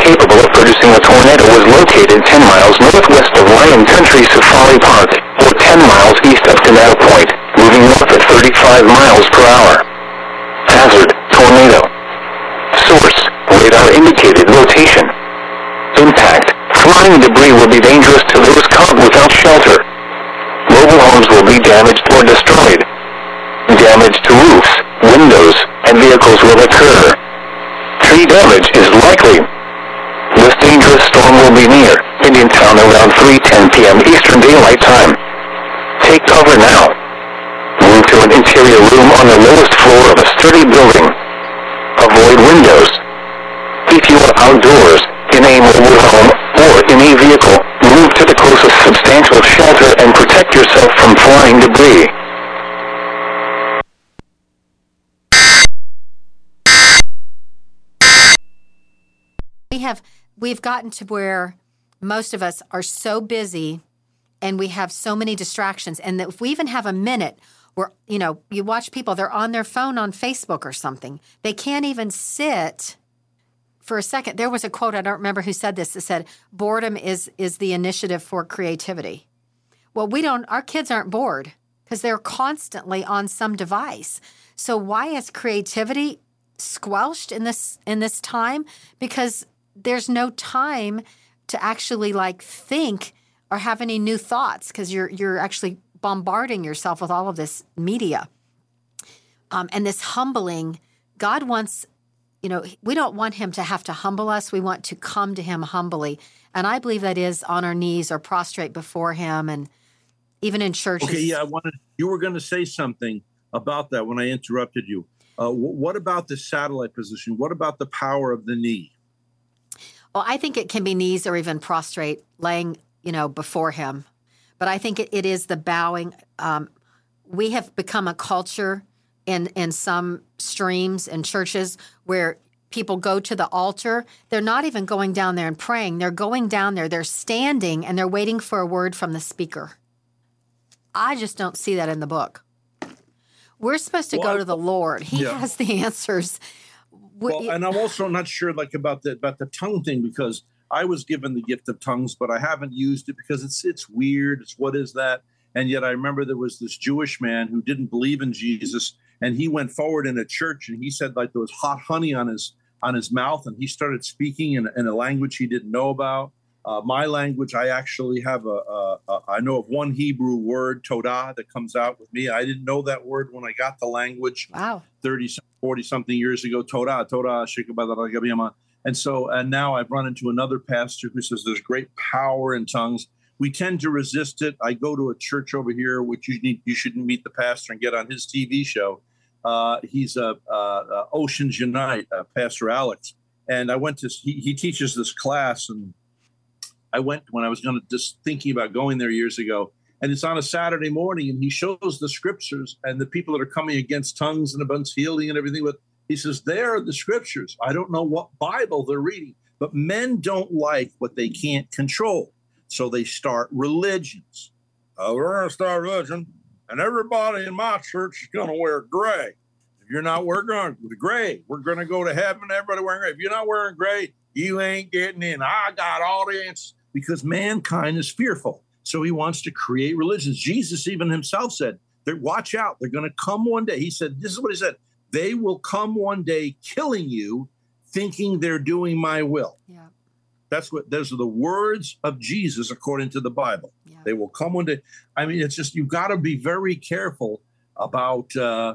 capable of producing a tornado was located 10 miles northwest of Lion Country Safari Park, or 10 miles east of Canal Point, moving north at 35 miles per hour. Hazard, tornado. Source, radar indicated rotation. Impact, flying debris will be dangerous to those caught without shelter. Mobile homes will be damaged or destroyed. Damage to roofs, windows, and vehicles will occur. Tree damage is likely. This dangerous storm will be near Indiantown around 3:10 p.m. Eastern Daylight Time. Take cover now. Move to an interior room on the lowest floor of a sturdy building. Avoid windows. If you are outdoors, in a mobile home, or in a vehicle, move to the closest substantial shelter and protect yourself from flying debris. We've gotten to where most of us are so busy and we have so many distractions. And that if we even have a minute where, you watch people, they're on their phone on Facebook or something. They can't even sit for a second. There was a quote, I don't remember who said this, that said, boredom is the initiative for creativity. Well, our kids aren't bored because they're constantly on some device. So why is creativity squelched in this time? Because there's no time to actually think or have any new thoughts because you're actually bombarding yourself with all of this media. And this humbling, God wants, we don't want him to have to humble us. We want to come to him humbly. And I believe that is on our knees or prostrate before him, and even in churches. Okay, yeah, you were going to say something about that when I interrupted you. What about the satellite position? What about the power of the knee? Well, I think it can be knees or even prostrate, laying, before him. But I think it is the bowing. We have become a culture in some streams and churches where people go to the altar. They're not even going down there and praying. They're going down there. They're standing and they're waiting for a word from the speaker. I just don't see that in the book. We're supposed to go to the Lord. He has the answers. Well, and I'm also not sure about the tongue thing, because I was given the gift of tongues, but I haven't used it because it's weird. It's what is that? And yet I remember there was this Jewish man who didn't believe in Jesus, and he went forward in a church and he said there was hot honey on his mouth, and he started speaking in a language he didn't know about. My language, I actually have I know of one Hebrew word, Todah, that comes out with me. I didn't know that word when I got the language. Wow. 40 something years ago, Todah, Shikabah. And now I've run into another pastor who says there's great power in tongues. We tend to resist it. I go to a church over here, which you shouldn't meet the pastor and get on his TV show. He's Oceans Unite, Pastor Alex. And I went to, he teaches this class, and I went when I was just thinking about going there years ago. And it's on a Saturday morning, and he shows the scriptures and the people that are coming against tongues and against healing and everything. But he says, there are the scriptures. I don't know what Bible they're reading, but men don't like what they can't control. So they start religions. We're going to start a religion, and everybody in my church is going to wear gray. If you're not wearing gray, we're going to go to heaven. Everybody wearing gray. If you're not wearing gray, you ain't getting in. I got all the answers, because mankind is fearful. So he wants to create religions. Jesus even himself said, watch out. They're going to come one day. He said, this is what he said. They will come one day killing you, thinking they're doing my will. Yeah. Those are the words of Jesus according to the Bible. Yeah. They will come one day. I mean, it's just, you've got to be very careful about,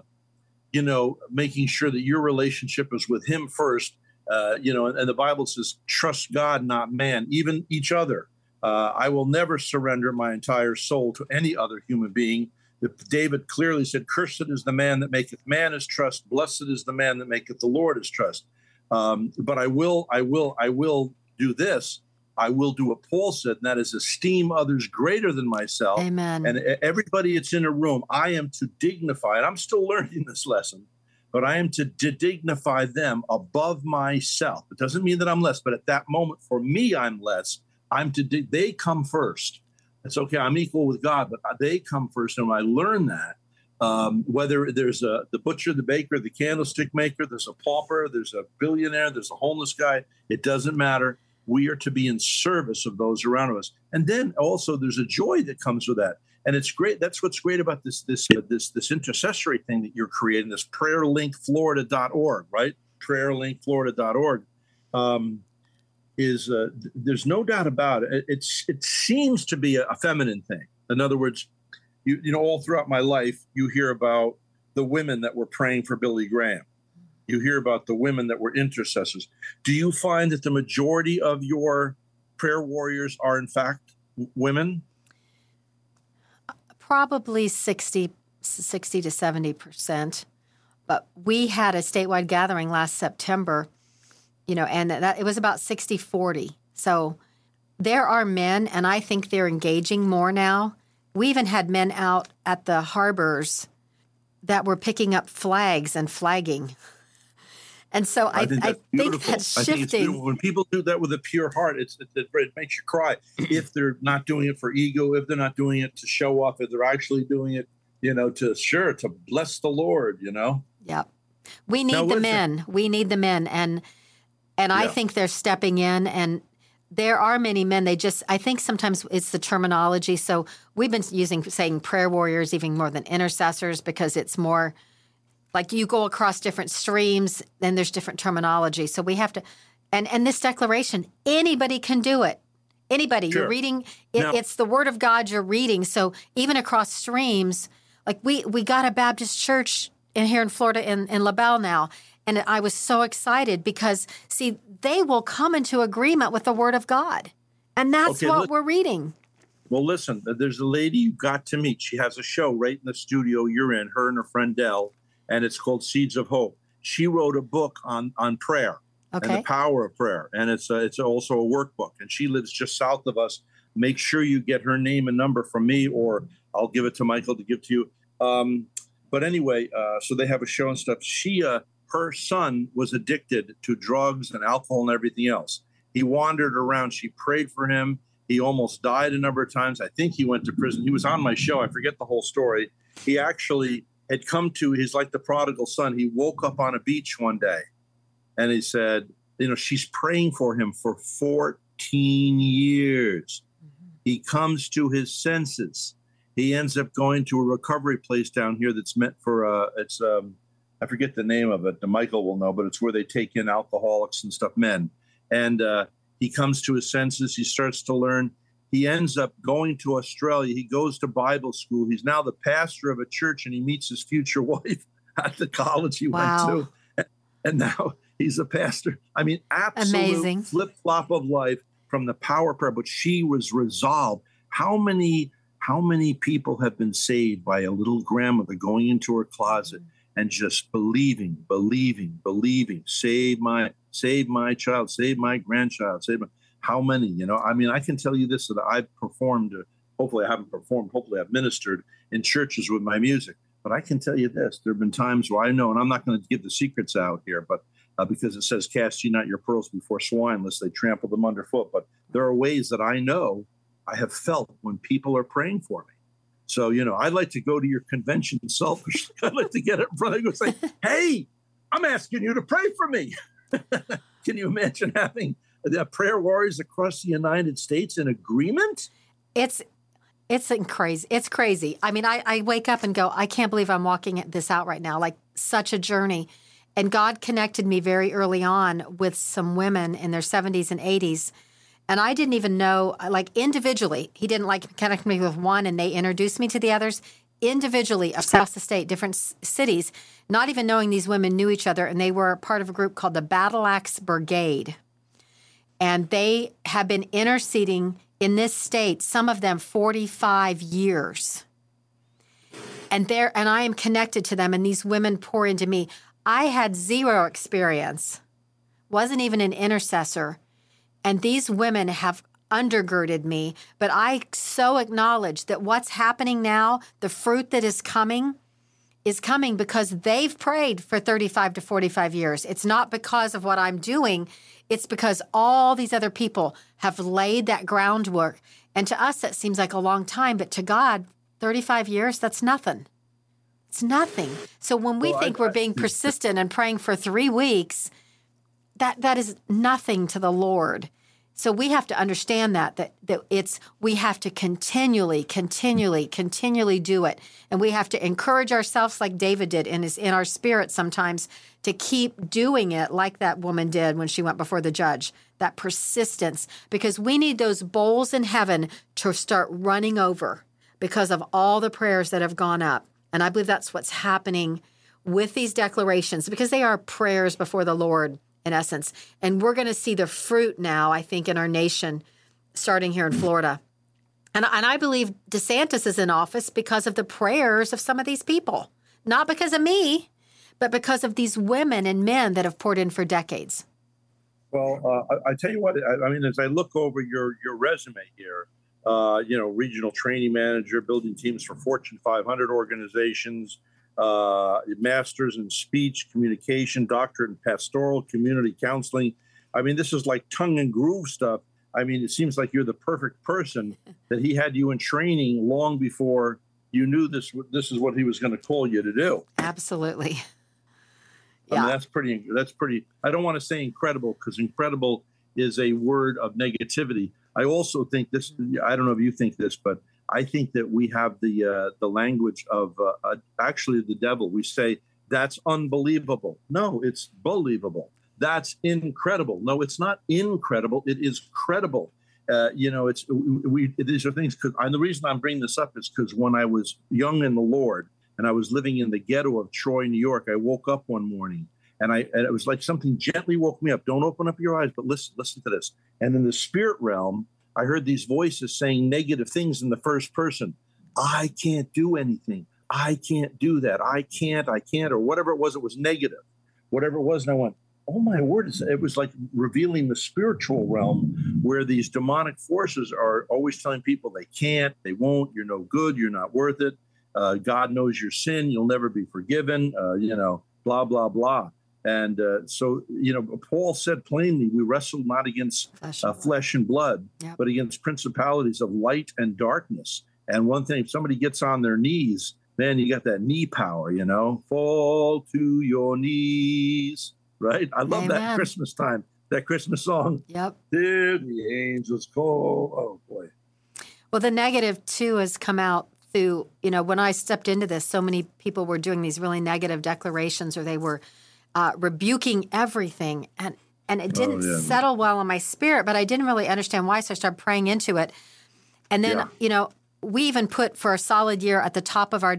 making sure that your relationship is with him first. And the Bible says, trust God, not man, even each other. I will never surrender my entire soul to any other human being. David clearly said, cursed is the man that maketh man his trust. Blessed is the man that maketh the Lord his trust. But I will do this. I will do what Paul said, and that is esteem others greater than myself. Amen. And everybody that's in a room, I am to dignify, and I'm still learning this lesson, but I am to dignify them above myself. It doesn't mean that I'm less, but at that moment, for me, I'm less. They come first. It's okay. I'm equal with God, but they come first. And when I learn that, whether there's the butcher, the baker, the candlestick maker, there's a pauper, there's a billionaire, there's a homeless guy, it doesn't matter. We are to be in service of those around us. And then also there's a joy that comes with that. And it's great. That's what's great about this intercessory thing that you're creating, this prayerlinkflorida.org, right? Prayerlinkflorida.org. There's no doubt about it. It seems to be a feminine thing. In other words, you know, all throughout my life, you hear about the women that were praying for Billy Graham. You hear about the women that were intercessors. Do you find that the majority of your prayer warriors are, in fact, women? Probably 60 to 70%. But we had a statewide gathering last September, you know, and it was about 60-40. So there are men, and I think they're engaging more now. We even had men out at the harbors that were picking up flags and flagging. And so I think that's shifting. When people do that with a pure heart, it makes you cry. If they're not doing it for ego, if they're not doing it to show off, if they're actually doing it, you know, to bless the Lord, you know? Yep. We need the men. We need the men. And I think they're stepping in, and there are many men. I think sometimes it's the terminology. So we've been saying prayer warriors even more than intercessors, because it's more like you go across different streams, and there's different terminology. So we have to, and this declaration, anybody can do it. Anybody. Sure. You're reading, it's the Word of God you're reading. So even across streams, like we got a Baptist church here in Florida in LaBelle now. And I was so excited because, see, they will come into agreement with the Word of God. And that's what we're reading. Well, listen, there's a lady you got to meet. She has a show right in the studio you're in, her and her friend Dell, and it's called Seeds of Hope. She wrote a book on prayer and the power of prayer. And it's also a workbook. And she lives just south of us. Make sure you get her name and number from me, or I'll give it to Michael to give to you. But anyway, so they have a show and stuff. Her son was addicted to drugs and alcohol and everything else. He wandered around. She prayed for him. He almost died a number of times. I think he went to prison. He was on my show. I forget the whole story. He actually had he's like the prodigal son. He woke up on a beach one day and he said, you know, she's praying for him for 14 years. Mm-hmm. He comes to his senses. He ends up going to a recovery place down here that's meant for, I forget the name of it. Michael will know, but it's where they take in alcoholics and stuff, men. And he comes to his senses. He starts to learn. He ends up going to Australia. He goes to Bible school. He's now the pastor of a church, and he meets his future wife at the college he went to. And now he's a pastor. I mean, absolute flip-flop of life from the power of prayer. But she was resolved. How many people have been saved by a little grandmother going into her closet and just believing, save my child, save my grandchild, how many, you know? I mean, I can tell you this, that I've performed, hopefully I haven't performed, hopefully I've ministered in churches with my music, but I can tell you this, there have been times where I know, and I'm not going to give the secrets out here, but because it says, cast ye not your pearls before swine, lest they trample them underfoot. But there are ways that I know I have felt when people are praying for me. So, you know, I'd like to go to your convention selfishly. I'd like to get up in front of you and say, hey, I'm asking you to pray for me. Can you imagine having the prayer warriors across the United States in agreement? It's crazy. It's crazy. I mean, I wake up and go, I can't believe I'm walking this out right now, like such a journey. And God connected me very early on with some women in their 70s and 80s. And I didn't even know, like individually, he didn't like connect me with one and they introduced me to the others. Individually across the state, different cities, not even knowing these women knew each other. And they were part of a group called the Battle Axe Brigade. And they have been interceding in this state, some of them 45 years. And I am connected to them, and these women pour into me. I had zero experience, wasn't even an intercessor. And these women have undergirded me, but I so acknowledge that what's happening now, the fruit that is coming because they've prayed for 35 to 45 years. It's not because of what I'm doing. It's because all these other people have laid that groundwork. And to us, that seems like a long time, but to God, 35 years, that's nothing. It's nothing. So when we think we're being persistent and praying for 3 weeks, that is nothing to the Lord. So we have to understand that we have to continually do it. And we have to encourage ourselves like David did in our spirit sometimes to keep doing it like that woman did when she went before the judge, that persistence, because we need those bowls in heaven to start running over because of all the prayers that have gone up. And I believe that's what's happening with these declarations, because they are prayers before the Lord in essence. And we're going to see the fruit now, I think, in our nation, starting here in Florida. And I believe DeSantis is in office because of the prayers of some of these people, not because of me, but because of these women and men that have poured in for decades. Well, I tell you what, I mean, as I look over your resume here, regional training manager, building teams for Fortune 500 organizations, master's in speech, communication, doctorate in pastoral, community counseling. I mean, this is like tongue and groove stuff. I mean, it seems like you're the perfect person that he had you in training long before you knew this is what he was going to call you to do. Absolutely. I mean, that's pretty, I don't want to say incredible, because incredible is a word of negativity. I also think this, I don't know if you think this, but I think that we have the language of actually the devil. We say, that's unbelievable. No, it's believable. That's incredible. No, it's not incredible. It is credible. These are things, and the reason I'm bringing this up is because when I was young in the Lord and I was living in the ghetto of Troy, New York, I woke up one morning and it was like something gently woke me up. Don't open up your eyes, but listen to this. And in the spirit realm, I heard these voices saying negative things in the first person. I can't do anything. I can't do that. I can't, or whatever it was negative, whatever it was. And I went, oh my word, it was like revealing the spiritual realm where these demonic forces are always telling people they can't, they won't, you're no good, you're not worth it. God knows your sin, you'll never be forgiven, blah, blah, blah. And so, Paul said plainly, we wrestle not against flesh and blood, yep, but against principalities of light and darkness. And one thing, if somebody gets on their knees, man, you got that knee power, fall to your knees, right? I love that Christmas time, that Christmas song. Yep. Did the angels call? Oh, boy. Well, the negative, too, has come out through, when I stepped into this, so many people were doing these really negative declarations, or they were rebuking everything, and it didn't settle well in my spirit, but I didn't really understand why, so I started praying into it. And then, we even put for a solid year at the top of our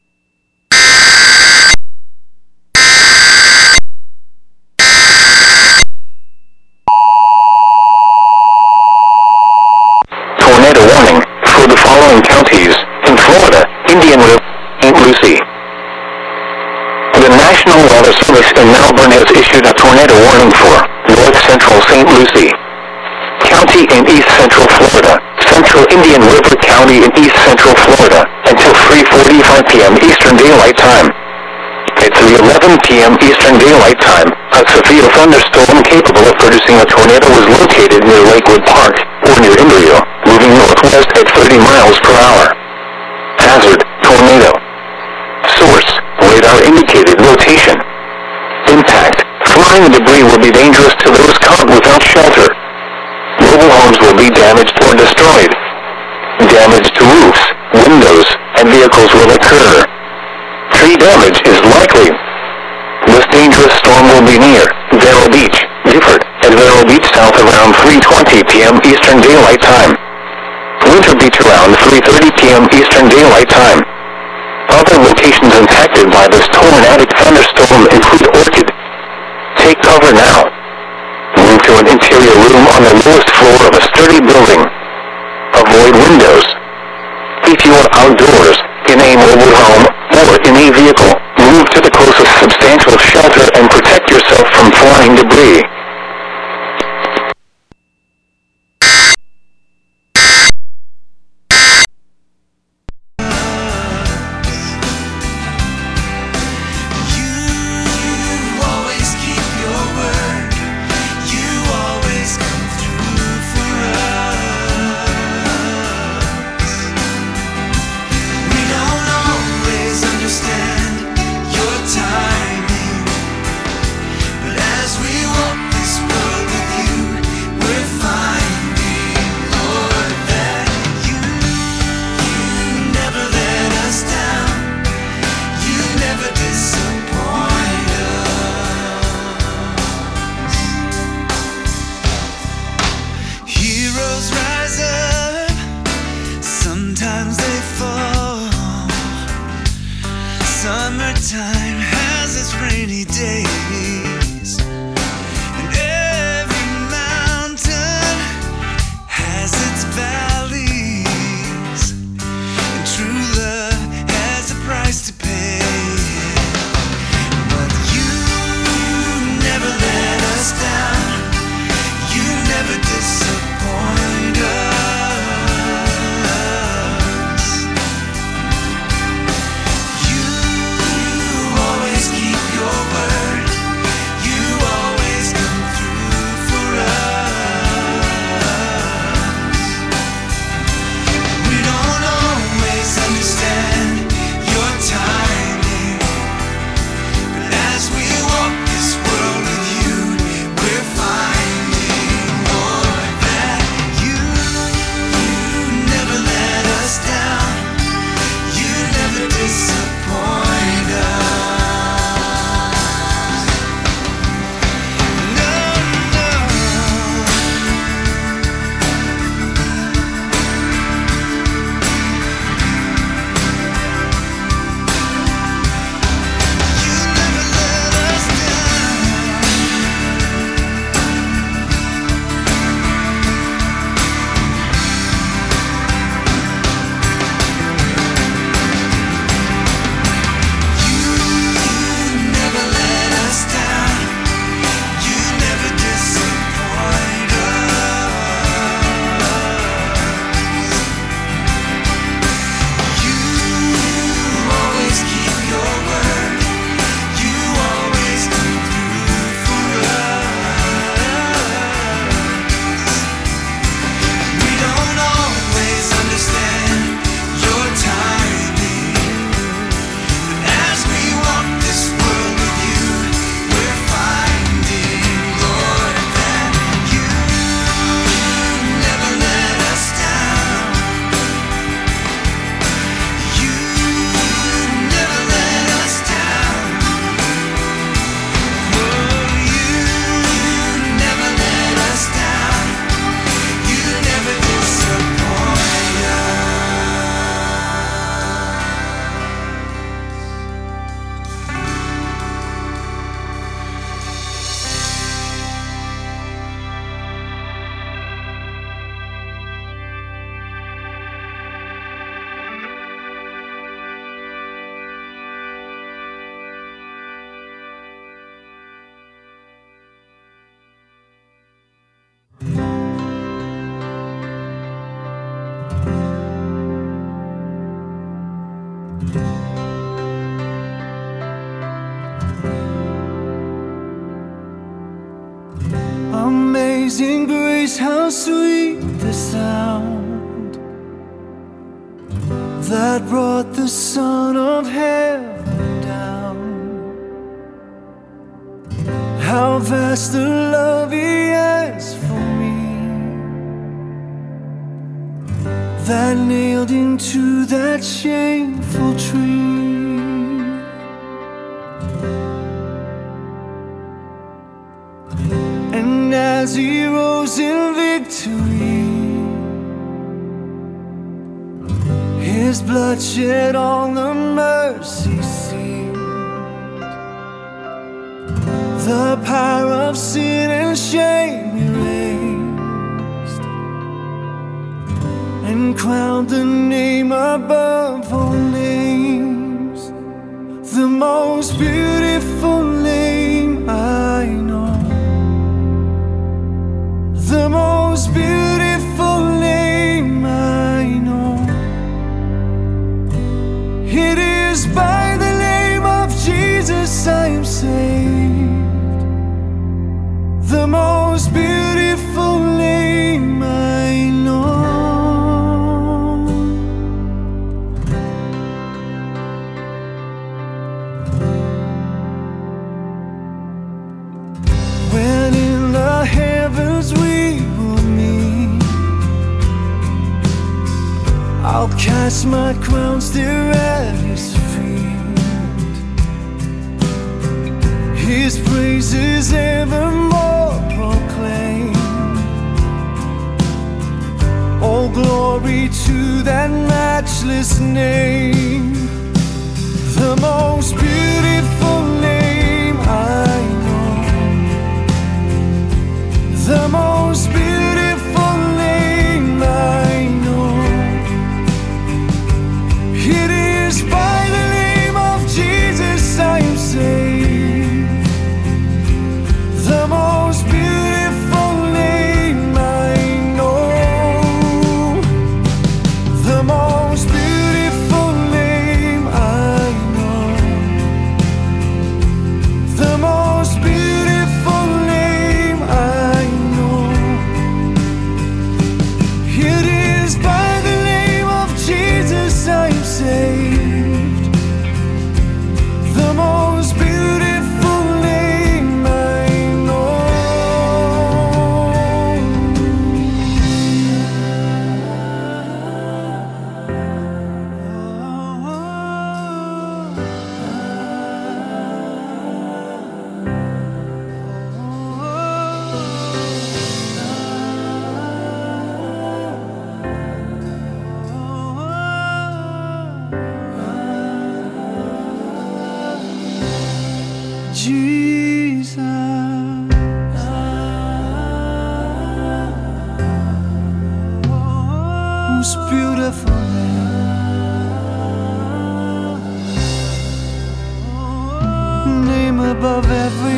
tornado warning for the following counties in Florida: Indian River, St. Lucie. The National Weather Service in Melbourne has issued a tornado warning for North Central St. Lucie County in East Central Florida, Central Indian River County in East Central Florida, until 3:45 p.m. Eastern Daylight Time. At 3:11 p.m. Eastern Daylight Time, a severe thunderstorm capable of producing a tornado was located near Lakewood Park, or near Embry-Riddle, moving northwest at 30 miles per hour. Hazard: tornado. Source: radar indicated rotation. Impact: flying debris will be dangerous to those caught without shelter. Mobile homes will be damaged or destroyed. Damage to roofs, windows, and vehicles will occur. Tree damage is likely. This dangerous storm will be near Vero Beach, Gifford, and Vero Beach South around 3:20 p.m. Eastern Daylight Time. Winter Beach around 3:30 p.m. Eastern Daylight Time. Other locations impacted by this tornadic thunderstorm include Orchid. Take cover now. Move to an interior room on the lowest floor of a sturdy building. Avoid windows. If you are outdoors, in a mobile home, or in a vehicle, move to the closest substantial shelter and protect yourself from flying debris. disappoint us. You always keep your word. You always come through for us. We don't always understand your timing, but as we walk this world with you, we're finding, Lord, that you never let us down. You never disappoint us. No, no. You never let us down. You never let us down. You never disappoint us. You always keep your word. You always come through for us. We don't always understand your timing, but as we walk this world with you, we're finding, Lord, that you never let us down. You never let us down. Oh, you never let us down. You never disappoint us. Amazing grace, how sweet the sound that brought the Son of Heaven down. How vast the love He has for me, that nailed into that shameful tree. And as He rose in victory, His blood shed on the mercy seat, the power of sin and shame erased, and crowned the name above all names, the most beautiful name I know. The most beautiful name I know. It is by the name of Jesus I am saved. The most beautiful name I know. When in the heavens we will meet, I'll cast my crowns there at His feet. His praises evermore proclaim. All glory to that matchless name. The most beautiful name I know. The most beautiful name I know. It is by the name of Jesus I am saved. The most beautiful name I most beautiful name above every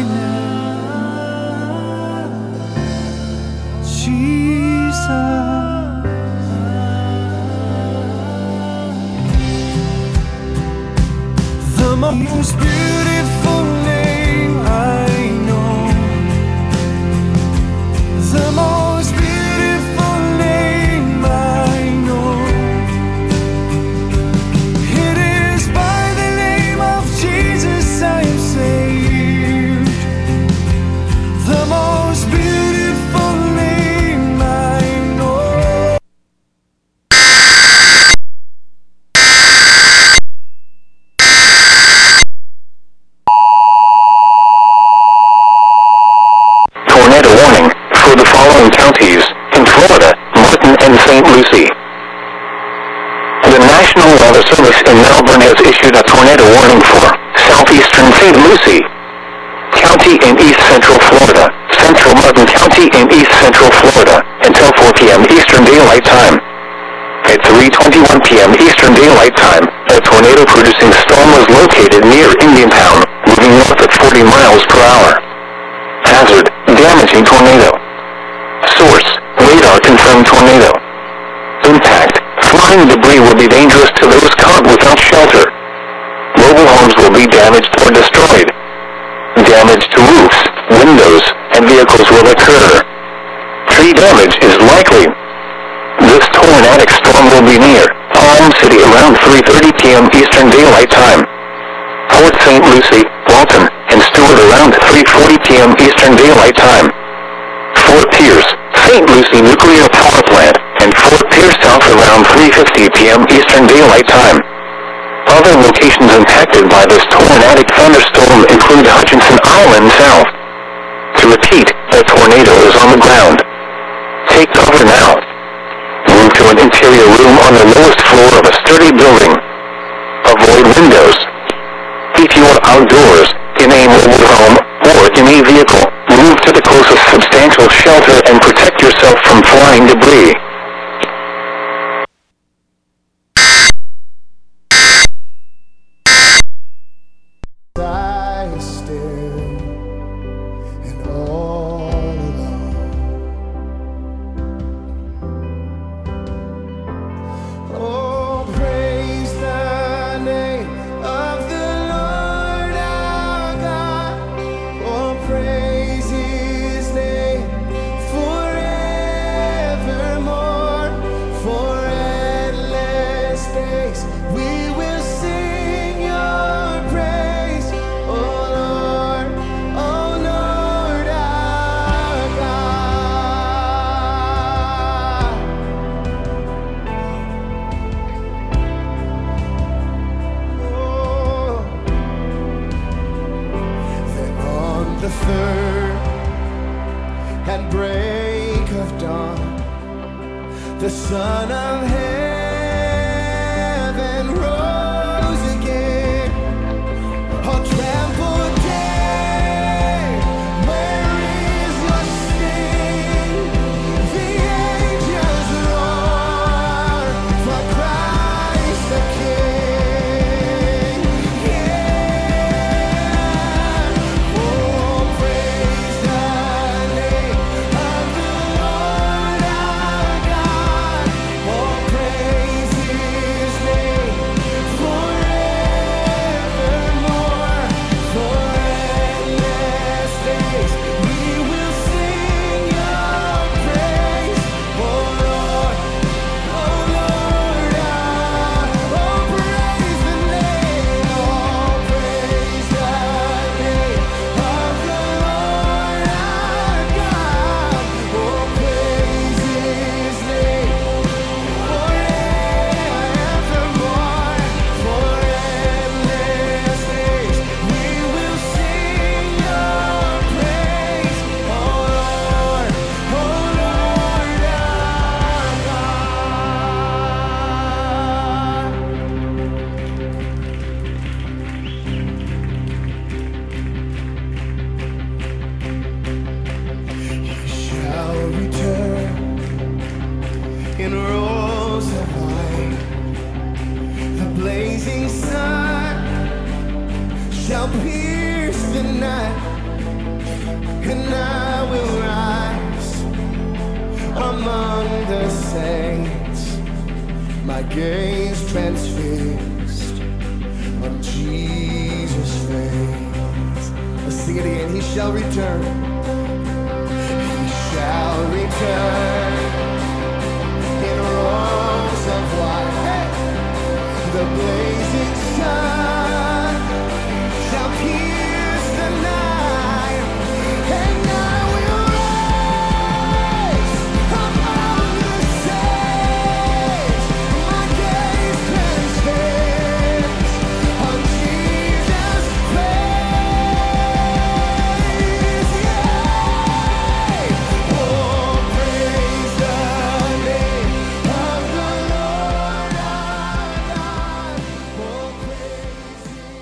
name, Jesus. The most beautiful name I know, the most beautiful name I know. It is by the name of Jesus I am saved. The most beautiful name I know. Tornado warning for the following counties in Florida: Martin and St. Lucie. The National Weather Service in Melbourne has issued a tornado warning for southeastern St. Lucie County in East Central Florida, Central Martin County in East Central Florida, until 4 p.m. Eastern Daylight Time. At 3:21 p.m. Eastern Daylight Time, a tornado-producing storm was located near Indiantown, moving north at 40 miles per hour. Hazard: damaging tornado. Source: radar confirmed tornado. Impact: flying debris will be dangerous to those caught without shelter. Mobile homes will be damaged or destroyed. Damage to roofs, windows, and vehicles will occur. Tree damage is likely. This tornadic storm will be near Palm City around 3:30 p.m. Eastern Daylight Time. Port St. Lucie, Walton, and Stewart around 3:40 p.m. Eastern Daylight Time. Fort Pierce, St. Lucie Nuclear Power Plant, and Fort Pierce South around 3:50 p.m. Eastern Daylight Time. Other locations impacted by this tornadic thunderstorm include Hutchinson Island South. To repeat, a tornado is on the ground. Take cover now. Move to an interior room on the lowest floor of a sturdy building. Avoid windows. If you are outdoors, in a mobile home, or in a vehicle, move to the closest substantial shelter and protect yourself from flying debris. I still and all alone. Oh, praise the name of the Lord our God. Oh, praise His name forevermore. For endless days we will sing Your praise. Oh Lord our God. Oh. Then on the third and break of dawn, the Son of Heaven rose again. Oh, trampled dead, where is your sting? The angels roar for Christ the King. Yeah. Oh, praise the name of the Lord our God. Oh, praise His name forevermore. For endless days we will sing Your praise. Oh Lord our God. Oh, praise the name. Oh, praise the name of the Lord our God. Oh, praise His name forevermore. For endless days we will sing Your praise. Oh Lord our God. He shall return in rows of shall pierce the night, and I will rise among the saints, my gaze transfixed on Jesus' face. Let's sing it again. He shall return. He shall return in robes of white. Hey! The blazing sun shall pierce the night, and I will rise among the saints, my gaze transfixed on Jesus' face. Yea! Oh, praise the name of the Lord our God. Oh, praise His name.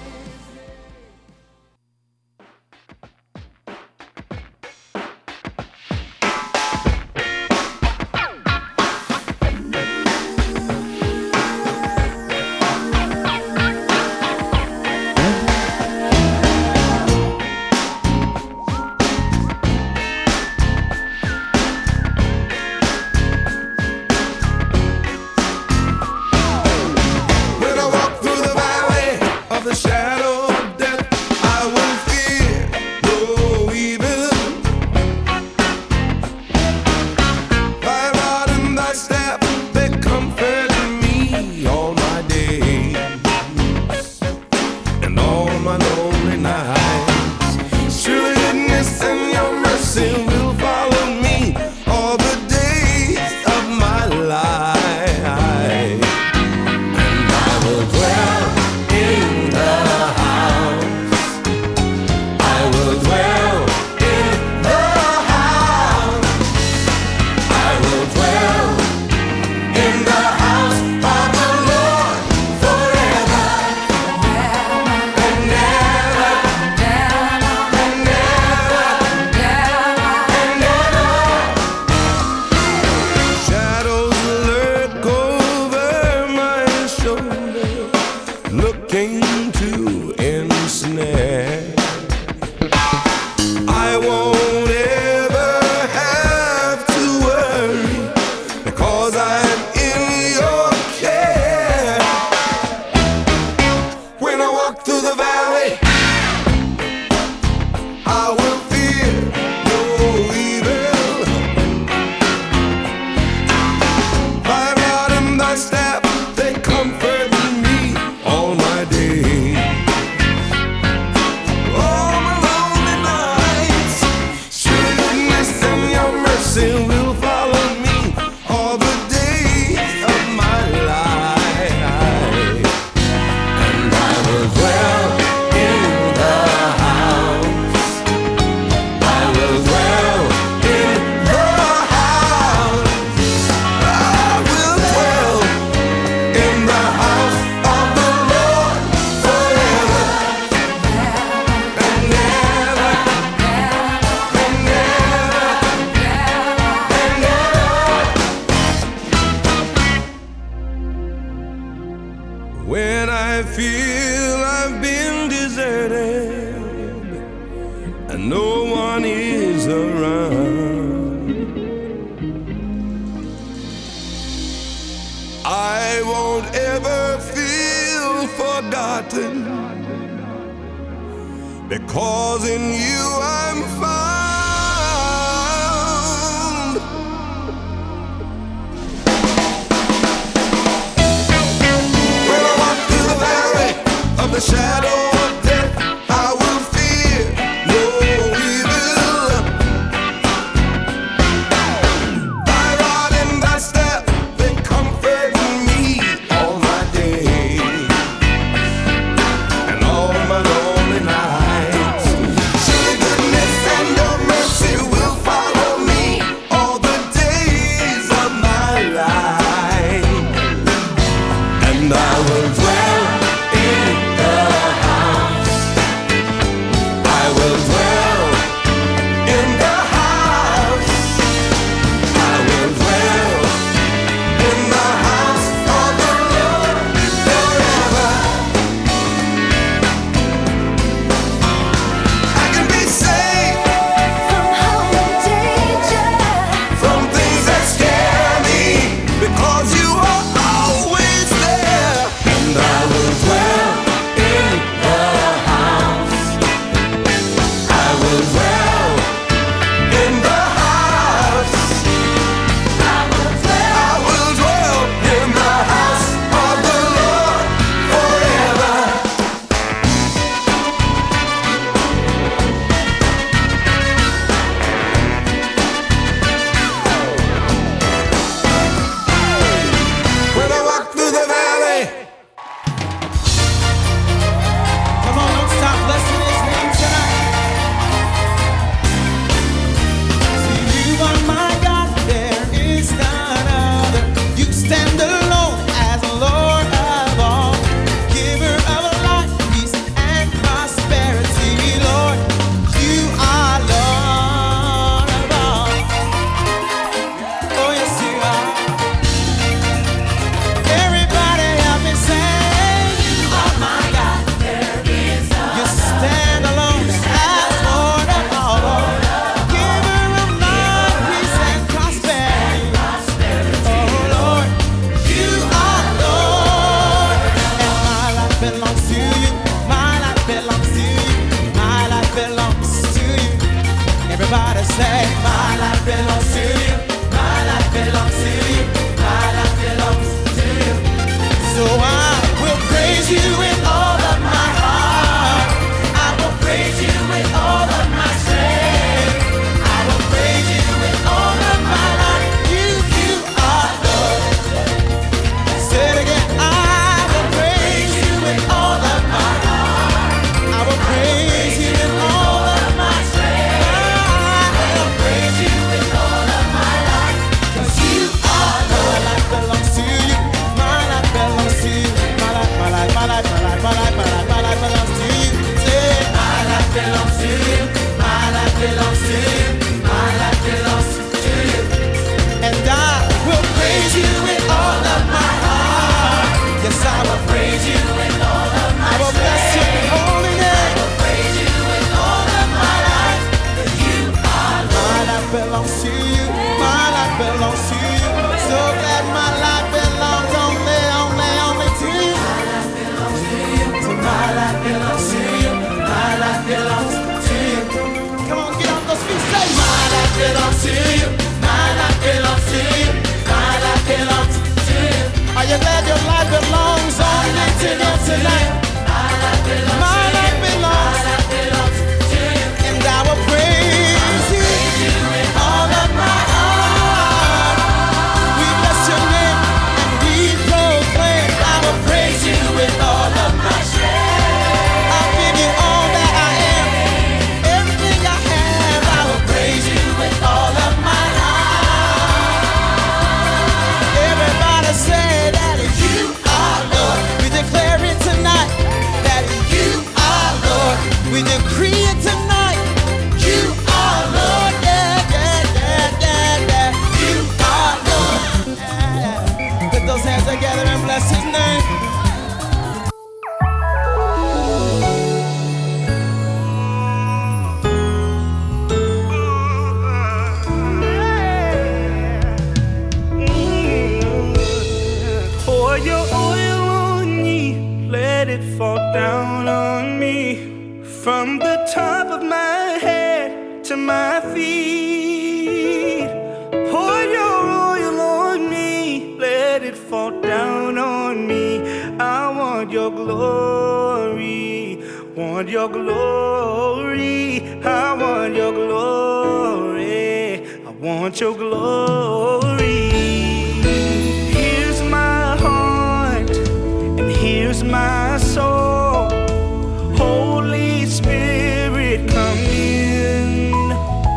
When I walk through the valley of the shadow of death, I will fear no evil. Thy rod and thy staff, they comfort me all my days and all my lonely nights. Surely goodness and your mercy will follow me all the days of my life. I will dwell in the house. I will dwell in the house. I will dwell in the house of the Lord forever and never, and never, and never. Shadows lurk over my shoulder, looking to ensnare. I won't ever have to worry, because I'm in your care. When I walk through the valley, I will fear no evil. Thy rod and thy staff, they comfort me all my days, all my lonely nights. Surely goodness and your mercy will follow me all the days of my life. And I will dwell in the house. I will dwell in the house. I will dwell in the house of the Lord forever and never, and never, and never. When I feel I've been deserted and no one is around, I won't ever feel forgotten, because in you I'm found. When I walk through the valley of the shadow of death, I will fear no evil. Thy rod and thy staff, they comfort me all my days and all my lonely nights. Surely goodness and it fall down on me. From the top of my head to my feet, pour your oil on me, let it fall down on me. I want your glory, want your glory. I want your glory, I want your glory. Here's my heart and here's my soul. Holy Spirit, come in.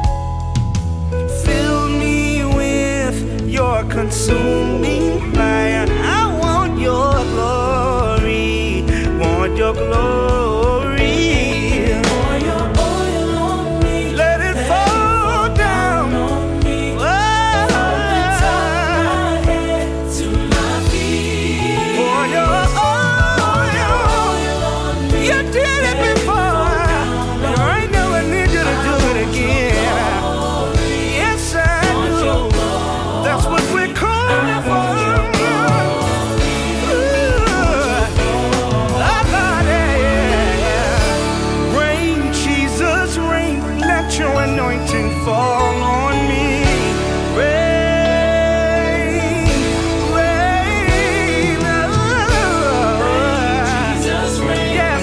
Fill me with your consuming fire. I want your glory, want your glory. Pour your oil on me, let it fall down on me. From the top of my head to my feet. Pour your oil on me, you did it before, and right now I need you to do it again. Yes, I do. That's what we're calling for. Rain, Jesus, rain, let your anointing fall on me. Rain, rain, Jesus, rain, yes,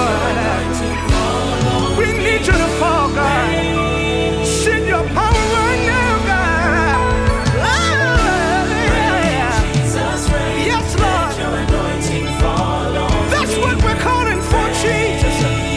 Lord. We need you to fall, God. Send your power right now, God. Yes, Lord. That's what we're calling for, Jesus.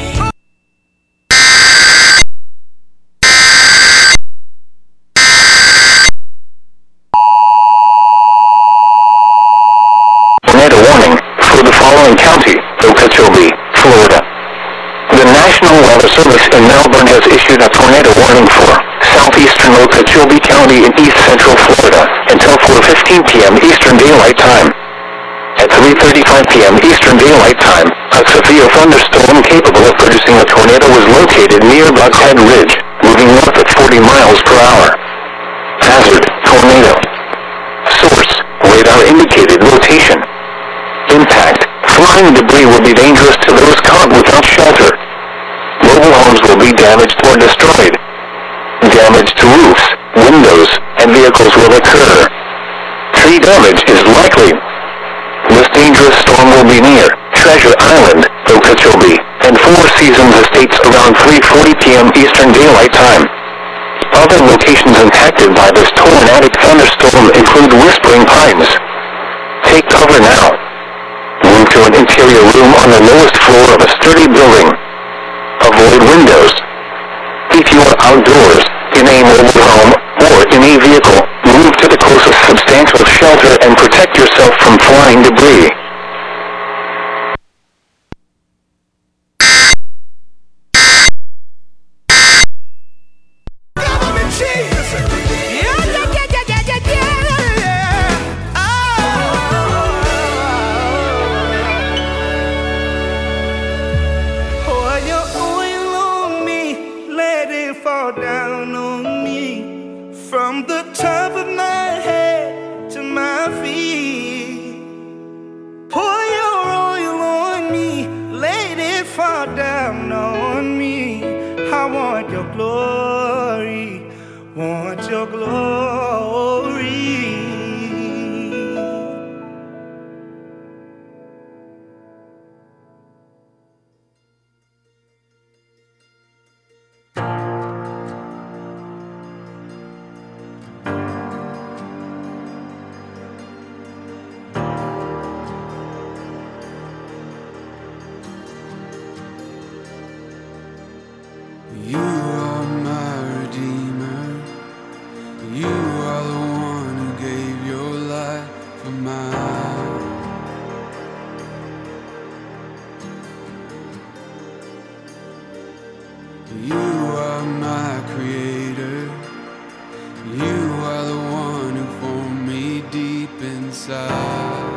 Tornado warning for the following county, Okeechobee, Florida. The National Weather Service in Melbourne has issued a tornado warning for southeastern Okeechobee County in east central Florida until 4:15 p.m. Eastern Daylight Time. At 3:35 p.m. Eastern Daylight Time, a severe thunderstorm capable of producing a tornado was located near Buckhead Ridge, moving north at 40 miles per hour. Hazard, tornado. Source, radar indicated rotation. Impact, flying debris will be dangerous to those caught without shelter. Mobile homes will be damaged or destroyed. Damage to roofs, windows, and vehicles will occur. Tree damage is likely. This dangerous storm will be near Treasure Island, Okeechobee, and Four Seasons Estates around 3:40 p.m. Eastern Daylight Time. Other locations impacted by this tornadic thunderstorm include Whispering Pines. Take cover now. Move to an interior room on the lowest floor of a sturdy building. Avoid windows. If you are outdoors, in a mobile home, or in a vehicle, move to the closest substantial shelter and protect yourself from flying debris. Jesus. Yeah. Pour your oil on me, let it fall down on me. From the top of my head to my feet. Pour your oil on me, let it fall down on me. I want your glory, want your glory. You are my redeemer. You are the one who gave your life for mine. You are my creator. You are the one who formed me deep inside.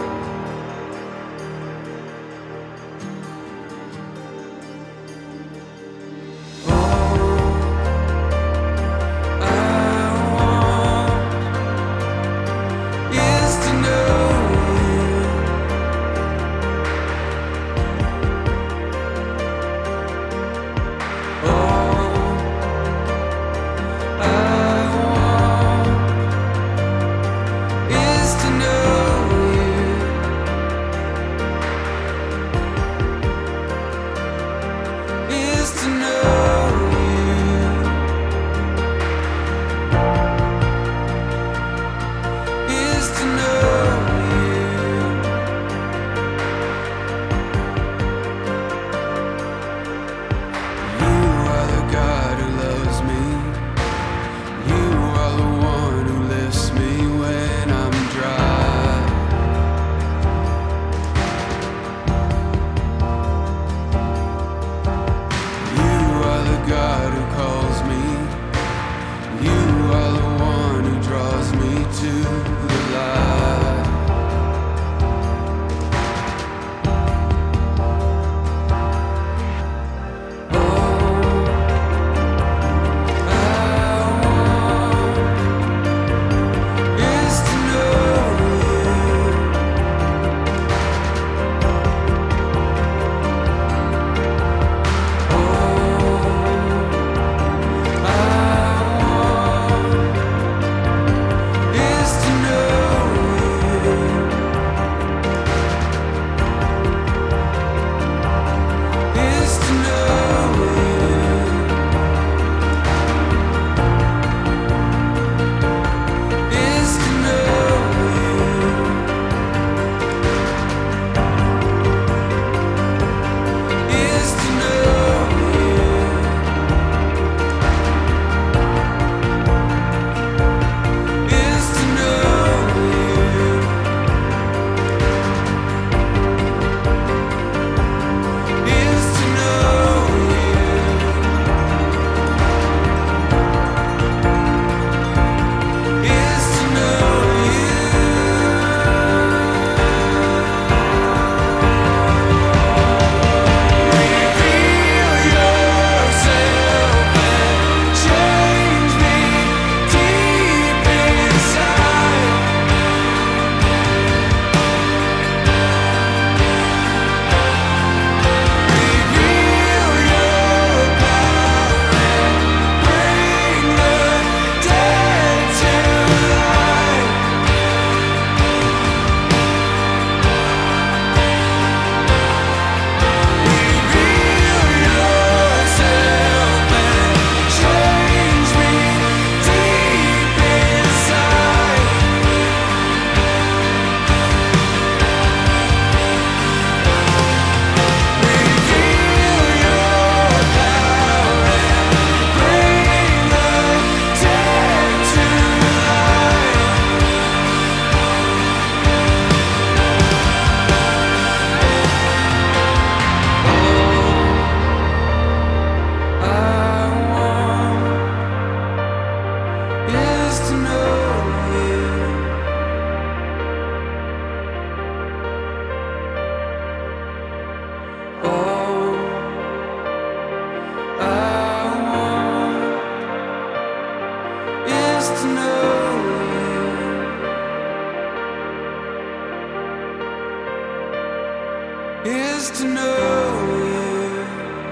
is to know you,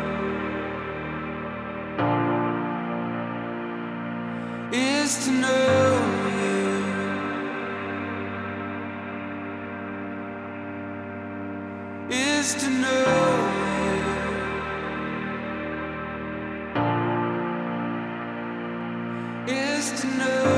is to know you, is to know you, is to know you.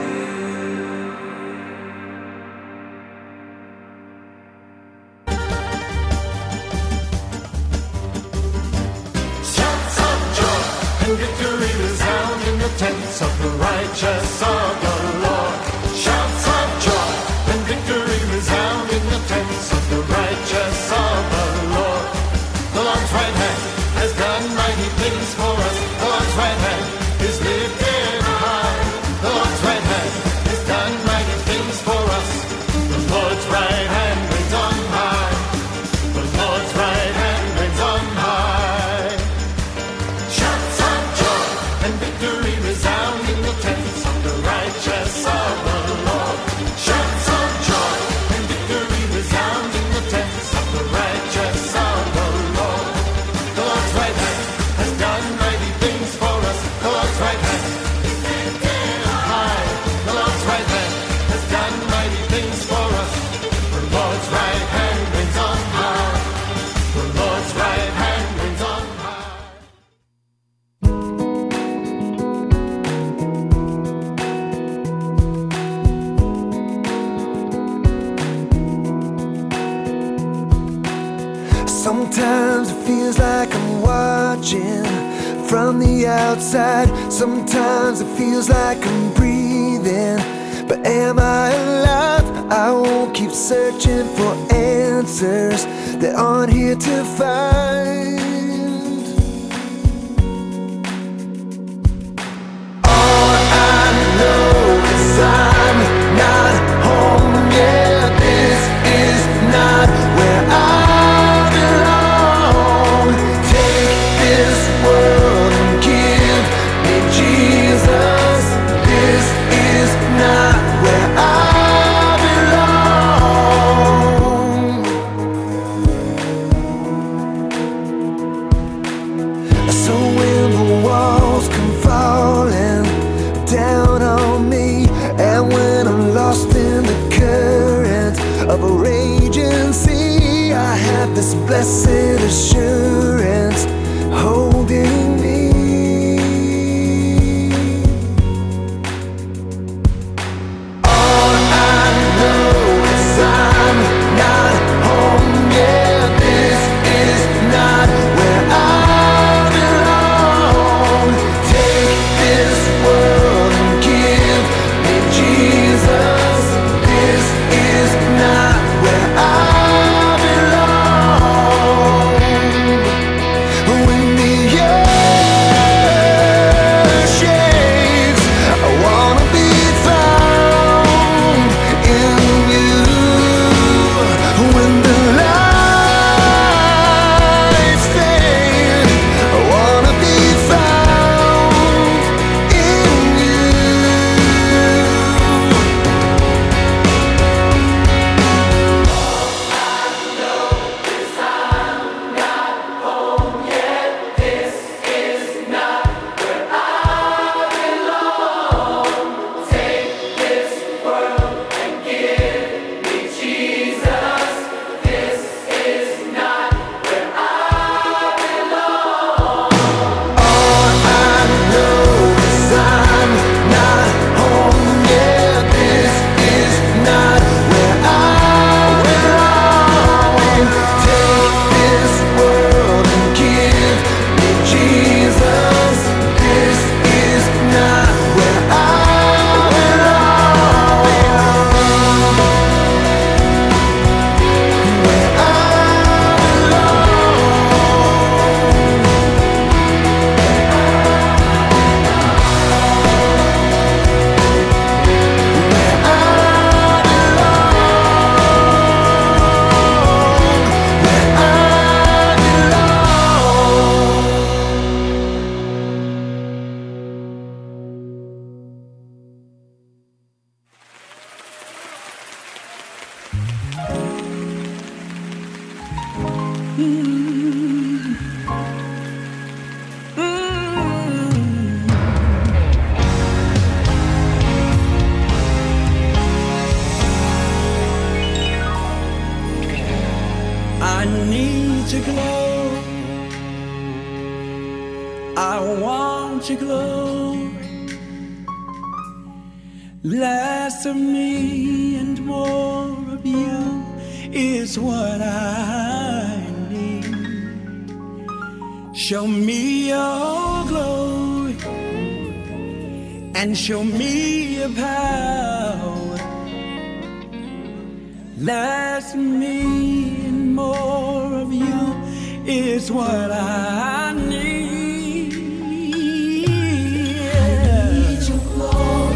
Shouts of joy and victory resound in the tents of the righteous of the Lord. Shouts of joy and victory resound in the tents of the righteous of the Lord. The Lord's right hand has done mighty things for us. The Lord's right hand is lifted high. The Lord's right hand has done mighty things for us. The Lord's right hand reigns on high. The Lord's right hand reigns on high. Shouts of joy and victory resound in the tents of the righteous of the Lord. Shouts of joy and victory resound in the tents of the righteous of the Lord. The Lord's right hand has done mighty things for us. The Lord's right hand is lifted high. The Lord's right hand has done mighty things for us. The Lord's right hand reigns on high. The Lord's right hand reigns on high. Sometimes it feels like I'm watching from the outside. Sometimes it feels like I'm breathing. But am I alive? I won't keep searching for answers that aren't here to find. All I know is I'm not home yet. This is not where I belong. Take this world and give me Jesus. This is not where I belong. So when the walls come falling down on me, and when I'm lost in the current of a raging sea, I have this blessed assurance holding me. All I know is I'm not home yet. This is not where I belong. Take this world and give me Jesus. This is not where I belong. When the earth shakes, I wanna be found in you. When the lights fade, I wanna be found in you. I need to glow. I want to glow. Less of me and more of you is what I need. Show me your glory and show me your power. Less of me and more of you is what I need. I need your glory.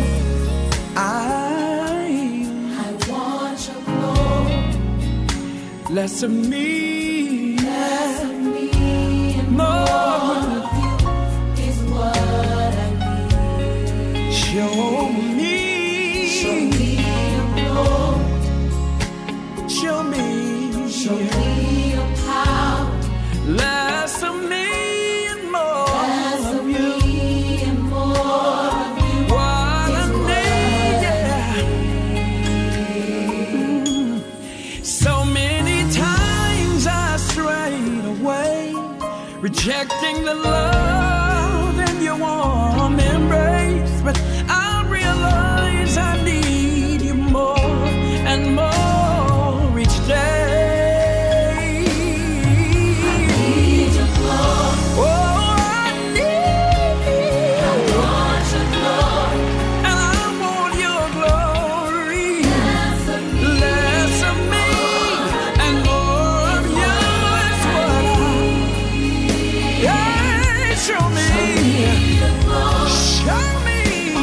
I want your glory. Less of me, Less of me and more of you is what I need. show me your glory. show me your power. less of me and more Less of of you. me and more of you What I is what need, yeah. So many times I strayed away, rejecting the love in your warm embrace. But I realize I need you more and more each day. I need your glory. Oh, I need. I want your glory. And I want your glory. Less of me. Less of me and more of you is what I need. Yeah, show me. Your glory. Show me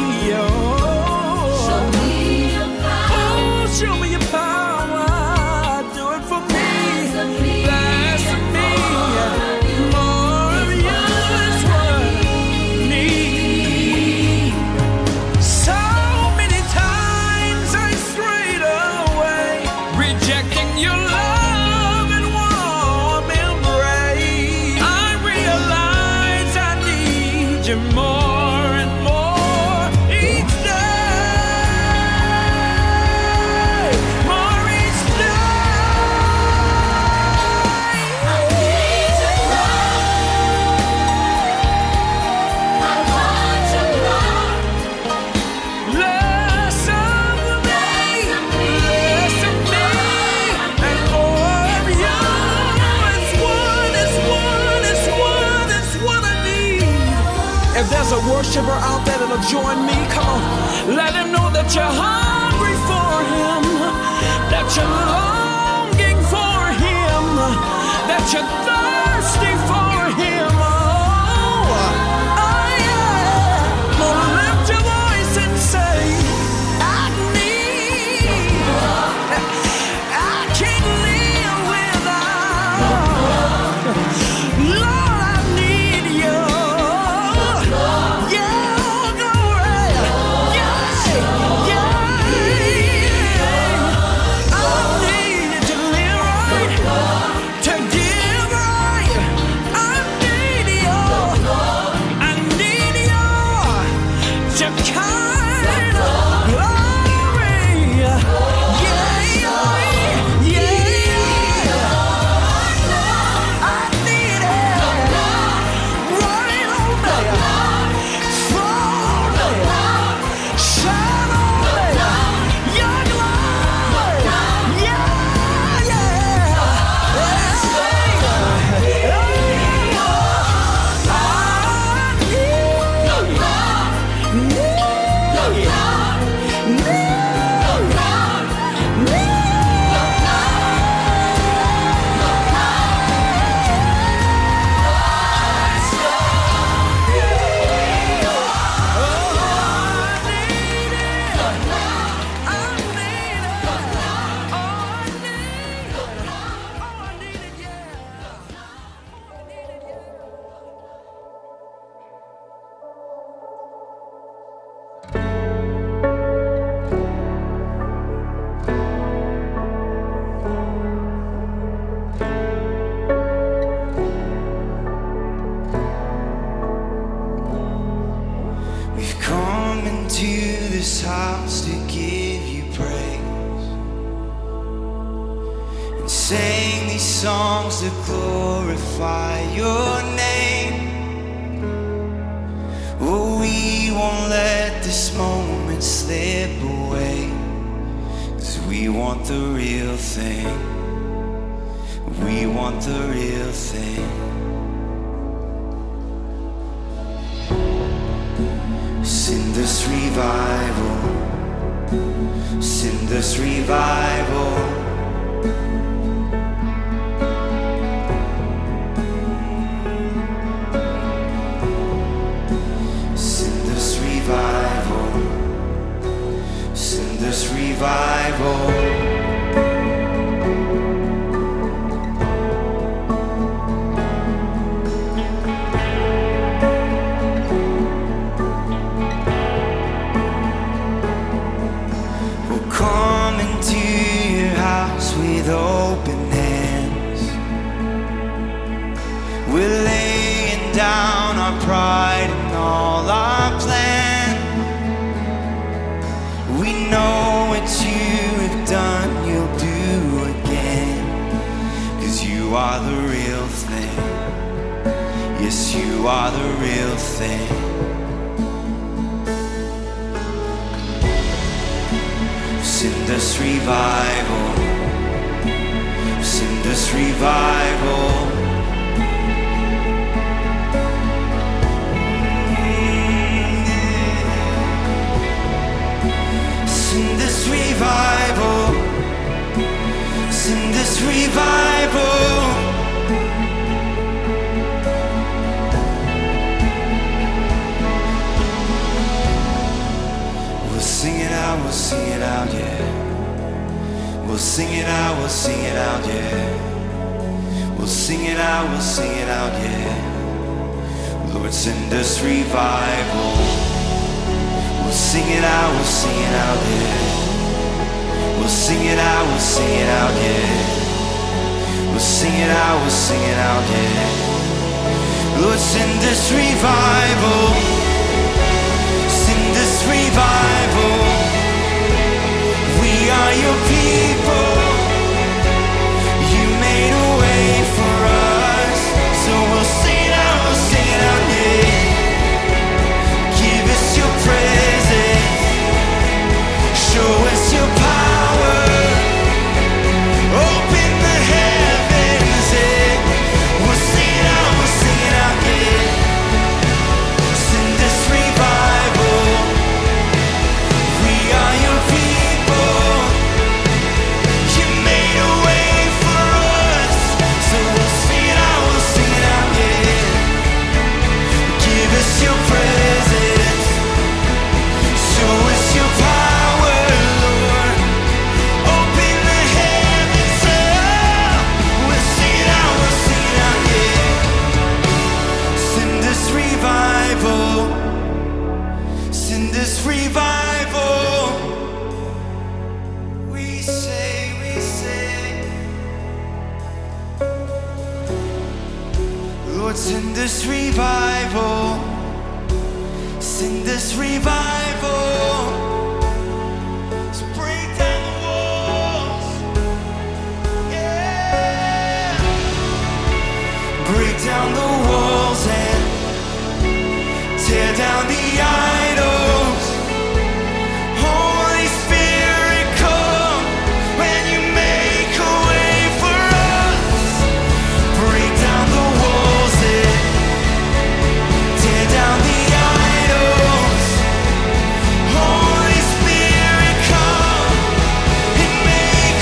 Show your. me your power. Oh, show me your power. Do it for me. Less of me. Less of me and more of you is what I need. So many times I strayed away, rejecting your love and warm embrace. I realize I need you more and more each day. More each day. I need your glory. I want your glory. Less of me, less of me, and more of you. It's what I need. If there's a worshiper out there that'll join me, come on, let him know that you're hungry for him, that you're longing for him, that you're thirsty for him. Oh, yeah. Well, lift your voice and say, I need. I can't live without. Lord, I need you. Yeah, glory. Yeah, yeah. Sing these songs to glorify your name. Oh, we won't let this moment slip away, 'cause we want the real thing. We want the real thing. Send us revival. Send us revival. Send us revival. Send us revival. With open hands, we're laying down our pride and all our plan. We know what you have done, you'll do again, 'cause you are the real thing. Yes, you are the real thing. Send us revival. Send us revival. Send us revival. Send us revival. We'll sing it out, we'll sing it out, yeah. We'll sing it out, we'll sing it out, yeah. We'll sing it out, we'll sing it out, yeah. Lord, send us revival. We'll sing it out, we'll sing it out, yeah. We'll sing it out, we'll sing it out, yeah. We'll sing it out, we'll sing it out, yeah. Lord, send us revival. Send us revival. We are your people. You made a way for us, so we'll sing it out, yeah. Give us your presence, show us your power, open the heavens, yeah. We'll sing it out, yeah. Send us revival. We are your people. You made a way for us, so we'll sing it out, yeah. Give us your presence, show us your power, Lord. Open the heavens up. We'll sing it out, yeah. Send us revival. Send us revival. We say, Lord, send us revival. Send us revival.